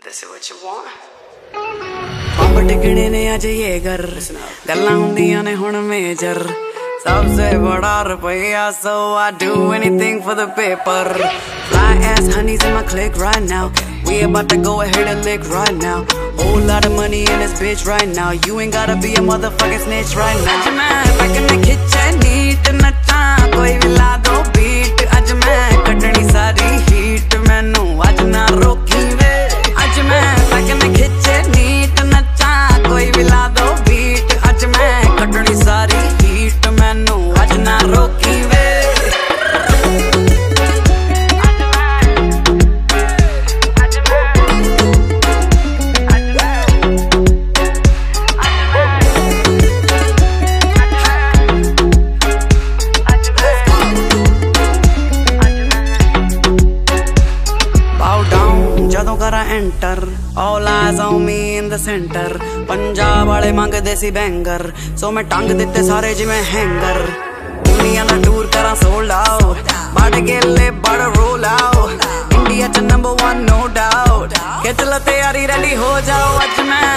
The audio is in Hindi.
This is what you want. पंप टिकने ने अज ये घर गल्लां हुंदियां ने हुण मेजर सबसे बड़ा रुपया so I do anything for the paper. Fly ass honeys in my clique right now. We about to go ahead and lick right now. Whole lot of money in this bitch right now. You ain't gotta be a motherfucking snitch right now. आज मैं पकने खिंचे नीट नचा कोई भी ला दो बीट. आज मैं कटनी सारी हीट मैनू आज ना रोकी वे. आज मैं पकने खिंचे नीट नचा कोई भी ला दो बीट. आज मैं कटनी सारी हीट मैनू आज ना रोकी वे. ਜਦੋਂ ਕਰਾਂ enter all eyes on me in the center. Punjab ਵਾਲੇ ਮੰਗਦੇ ਸੀ ਬੈਂਗਰ ਸੋ ਮੈਂ ਟੰਗ ਦਿੱਤੇ ਸਾਰੇ ਜਿਵੇਂ ਹੈਂਗਰ. ਦੁਨੀਆ ਦਾ ਟੂਰ ਕਰਾਂ ਸੋਲਡ ਆਊਟ ਬੜ ਗੇਲੇ ਬੜ ਰੋਲ ਆਊਟ. ਇੰਡੀਆ ਚ ਨੰਬਰ 1 no doubt. ਖਿੱਚ ਲਓ ਤਿਆਰੀ ਰੈਡੀ ਹੋ ਜਾਓ ਅੱਜ ਮੈਂ